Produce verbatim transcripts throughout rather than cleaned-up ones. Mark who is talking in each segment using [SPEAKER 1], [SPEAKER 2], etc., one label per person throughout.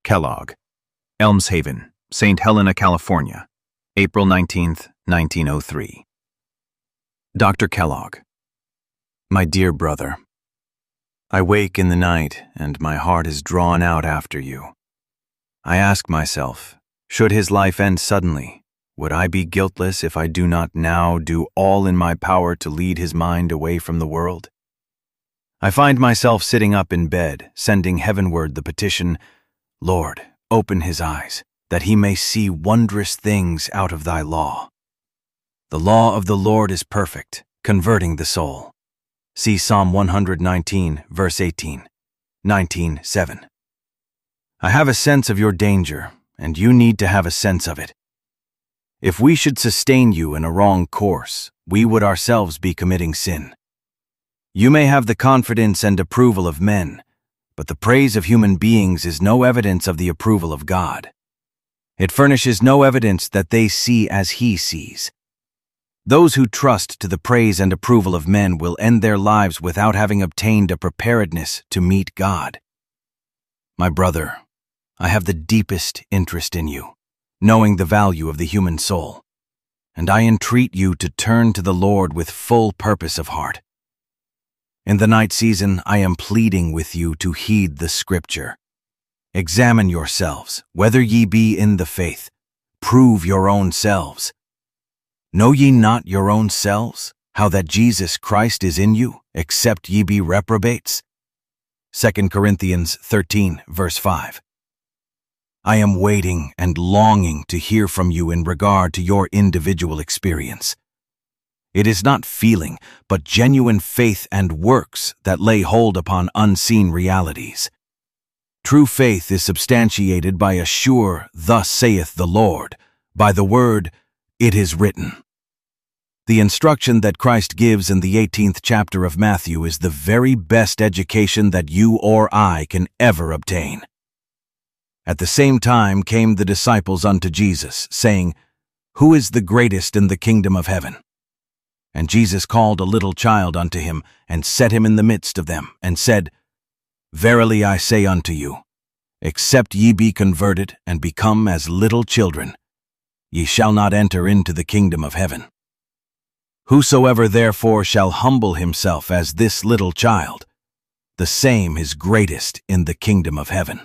[SPEAKER 1] Kellogg. Elms Haven, Saint Helena, California, April nineteenth, nineteen oh three. Doctor Kellogg. My dear brother, I wake in the night and my heart is drawn out after you. I ask myself, should his life end suddenly, would I be guiltless if I do not now do all in my power to lead his mind away from the world? I find myself sitting up in bed, sending heavenward the petition, Lord, open his eyes, that he may see wondrous things out of thy law. The law of the Lord is perfect, converting the soul. See Psalm one nineteen, verse eighteen, nineteen seven. I have a sense of your danger, and you need to have a sense of it. If we should sustain you in a wrong course, we would ourselves be committing sin. You may have the confidence and approval of men, but the praise of human beings is no evidence of the approval of God. It furnishes no evidence that they see as he sees. Those who trust to the praise and approval of men will end their lives without having obtained a preparedness to meet God. My brother, I have the deepest interest in you, knowing the value of the human soul, and I entreat you to turn to the Lord with full purpose of heart. In the night season, I am pleading with you to heed the Scripture. Examine yourselves, whether ye be in the faith. Prove your own selves. Know ye not your own selves, how that Jesus Christ is in you, except ye be reprobates? Second Corinthians thirteen, verse five. I am waiting and longing to hear from you in regard to your individual experience. It is not feeling, but genuine faith and works that lay hold upon unseen realities. True faith is substantiated by a sure, thus saith the Lord, by the word, it is written. The instruction that Christ gives in the eighteenth chapter of Matthew is the very best education that you or I can ever obtain. At the same time came the disciples unto Jesus, saying, Who is the greatest in the kingdom of heaven? And Jesus called a little child unto him, and set him in the midst of them, and said, Verily I say unto you, except ye be converted and become as little children, ye shall not enter into the kingdom of heaven. Whosoever therefore shall humble himself as this little child, the same is greatest in the kingdom of heaven.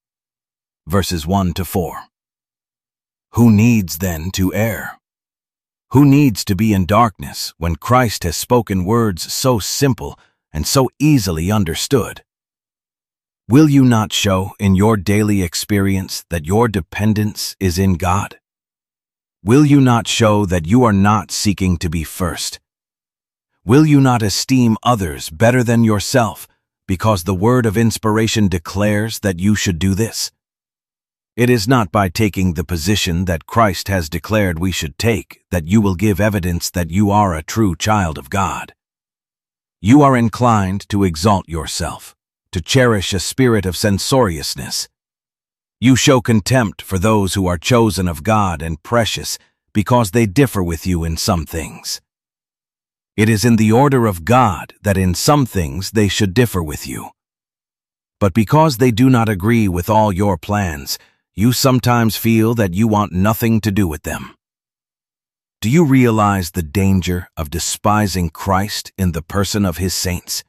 [SPEAKER 1] Verses one to four. Who needs then to err? Who needs to be in darkness when Christ has spoken words so simple and so easily understood? Will you not show in your daily experience that your dependence is in God? Will you not show that you are not seeking to be first? Will you not esteem others better than yourself because the word of inspiration declares that you should do this? It is not by taking the position that Christ has declared we should take that you will give evidence that you are a true child of God. You are inclined to exalt yourself, to cherish a spirit of censoriousness. You show contempt for those who are chosen of God and precious because they differ with you in some things. It is in the order of God that in some things they should differ with you. But because they do not agree with all your plans, you sometimes feel that you want nothing to do with them. Do you realize the danger of despising Christ in the person of his saints?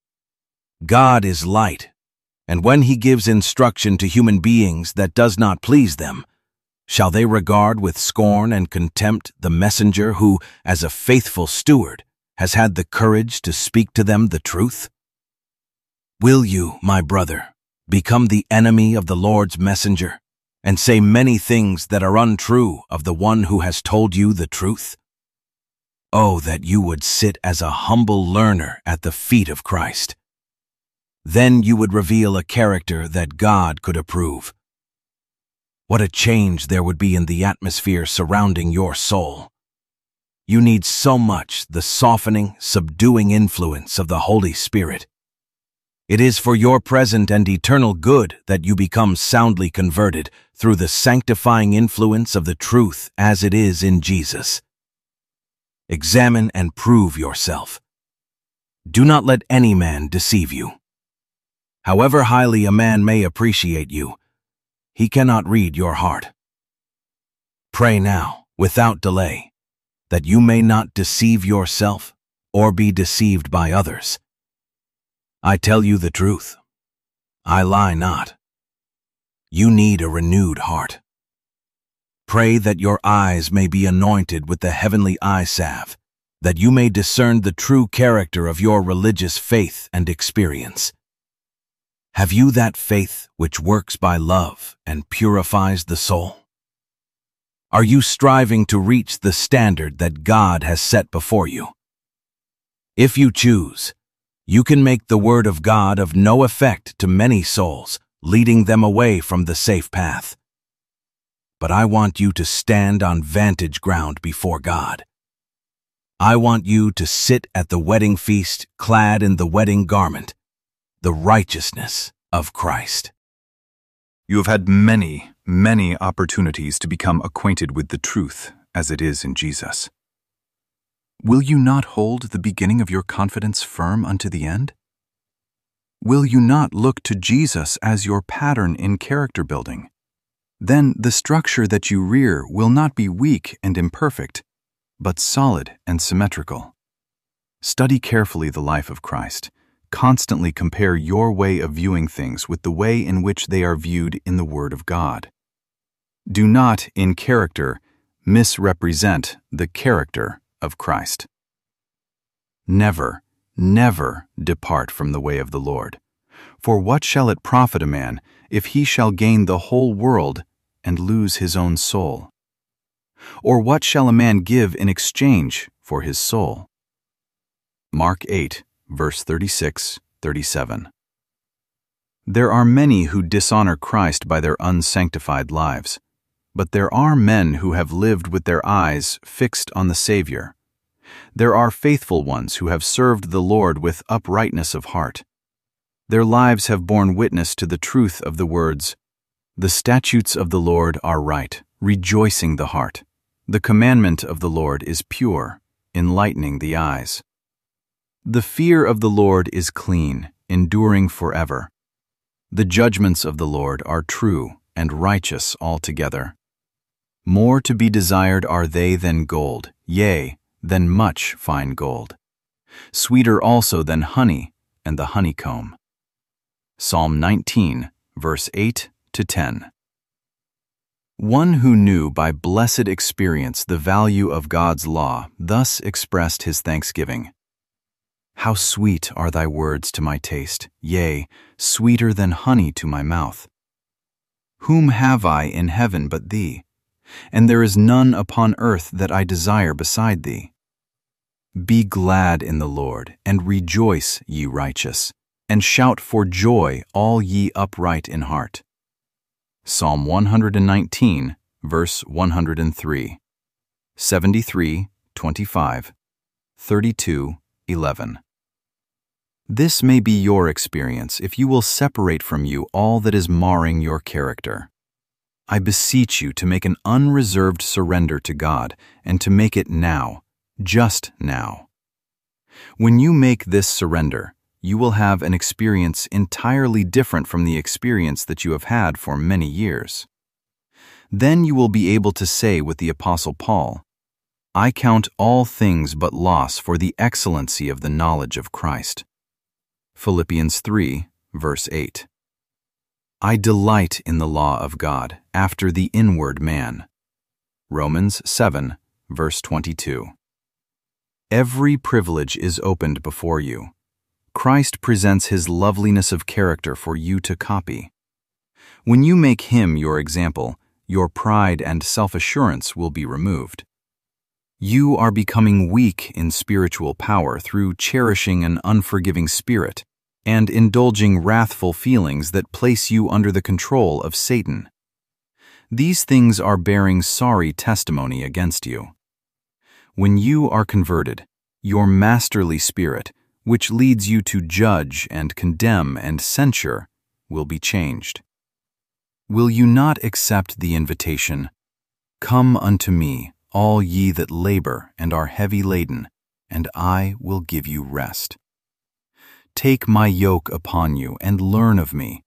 [SPEAKER 1] God is light, and when he gives instruction to human beings that does not please them, shall they regard with scorn and contempt the messenger who, as a faithful steward, has had the courage to speak to them the truth? Will you, my brother, become the enemy of the Lord's messenger, and say many things that are untrue of the one who has told you the truth? Oh, that you would sit as a humble learner at the feet of Christ. Then you would reveal a character that God could approve. What a change there would be in the atmosphere surrounding your soul. You need so much the softening, subduing influence of the Holy Spirit. It is for your present and eternal good that you become soundly converted through the sanctifying influence of the truth as it is in Jesus. Examine and prove yourself. Do not let any man deceive you. However highly a man may appreciate you, He cannot read your heart. Pray now, without delay, that you may not deceive yourself or be deceived by others. I tell you the truth. I lie not. You need a renewed heart. Pray that your eyes may be anointed with the heavenly eye salve, that you may discern the true character of your religious faith and experience. Have you that faith which works by love and purifies the soul? Are you striving to reach the standard that God has set before you? If you choose, you can make the Word of God of no effect to many souls, leading them away from the safe path. But I want you to stand on vantage ground before God. I want you to sit at the wedding feast clad in the wedding garment, the righteousness of Christ.
[SPEAKER 2] You have had many, many opportunities to become acquainted with the truth as it is in Jesus. Will you not hold the beginning of your confidence firm unto the end? Will you not look to Jesus as your pattern in character building? Then the structure that you rear will not be weak and imperfect, but solid and symmetrical. Study carefully the life of Christ. Constantly compare your way of viewing things with the way in which they are viewed in the Word of God. Do not, in character, misrepresent the character of Christ. Never, never depart from the way of the Lord. For what shall it profit a man if he shall gain the whole world and lose his own soul? Or what shall a man give in exchange for his soul? Mark eight, verse thirty-six, thirty-seven. There are many who dishonor Christ by their unsanctified lives, but there are men who have lived with their eyes fixed on the Savior. There are faithful ones who have served the Lord with uprightness of heart. Their lives have borne witness to the truth of the words, "The statutes of the Lord are right, rejoicing the heart. The commandment of the Lord is pure, enlightening the eyes. The fear of the Lord is clean, enduring forever. The judgments of the Lord are true and righteous altogether. More to be desired are they than gold, yea, than much fine gold. Sweeter also than honey and the honeycomb." Psalm nineteen, verse eight to ten. One who knew by blessed experience the value of God's law thus expressed his thanksgiving. "How sweet are thy words to my taste, yea, sweeter than honey to my mouth. Whom have I in heaven but thee? And there is none upon earth that I desire beside thee. Be glad in the Lord, and rejoice, ye righteous, and shout for joy, all ye upright in heart." Psalm one nineteen, verse one hundred three, seventy-three, twenty-five, thirty-two, eleven. This may be your experience if you will separate from you all that is marring your character. I beseech you to make an unreserved surrender to God and to make it now, just now. When you make this surrender, you will have an experience entirely different from the experience that you have had for many years. Then you will be able to say with the Apostle Paul, "I count all things but loss for the excellency of the knowledge of Christ." Philippians three, verse eight. "I delight in the law of God after the inward man." Romans seven, verse twenty-two. Every privilege is opened before you. Christ presents his loveliness of character for you to copy. When you make him your example, your pride and self-assurance will be removed. You are becoming weak in spiritual power through cherishing an unforgiving spirit and indulging wrathful feelings that place you under the control of Satan. These things are bearing sorry testimony against you. When you are converted, your masterly spirit, which leads you to judge and condemn and censure, will be changed. Will you not accept the invitation, "Come unto me, all ye that labor and are heavy laden, and I will give you rest. Take my yoke upon you and learn of me,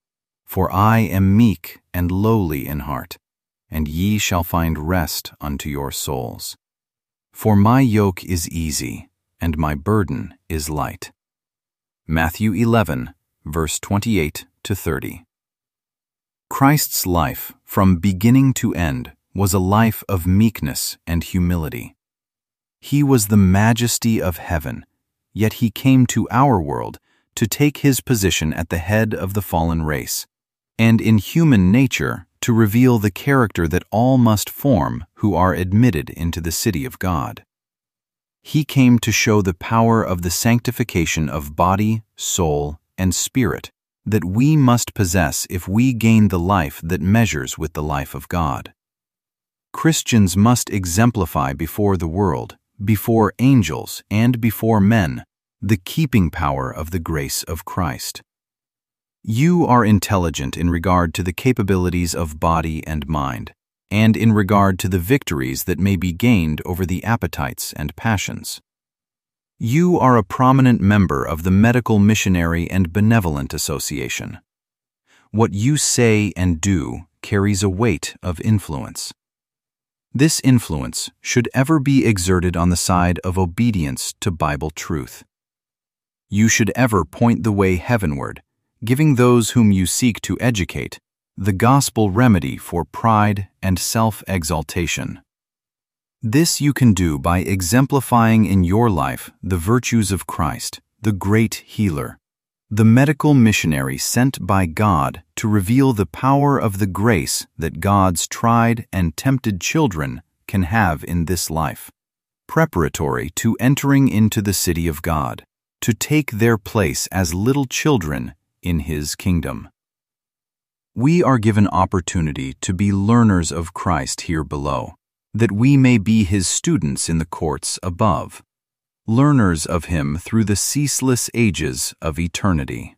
[SPEAKER 2] For I am meek and lowly in heart, and ye shall find rest unto your souls. For my yoke is easy, and my burden is light. Matthew eleven, verse twenty-eight to thirty. Christ's life, from beginning to end, was a life of meekness and humility. He was the majesty of heaven, yet he came to our world to take his position at the head of the fallen race, and in human nature to reveal the character that all must form who are admitted into the city of God. He came to show the power of the sanctification of body, soul, and spirit that we must possess if we gain the life that measures with the life of God. Christians must exemplify before the world, before angels, and before men, the keeping power of the grace of Christ. You are intelligent in regard to the capabilities of body and mind, and in regard to the victories that may be gained over the appetites and passions. You are a prominent member of the Medical Missionary and Benevolent Association. What you say and do carries a weight of influence. This influence should ever be exerted on the side of obedience to Bible truth. You should ever point the way heavenward, giving those whom you seek to educate the gospel remedy for pride and self-exaltation. This you can do by exemplifying in your life the virtues of Christ, the great healer, the medical missionary sent by God to reveal the power of the grace that God's tried and tempted children can have in this life, preparatory to entering into the city of God, to take their place as little children in His kingdom. We are given opportunity to be learners of Christ here below, that we may be His students in the courts above, learners of Him through the ceaseless ages of eternity.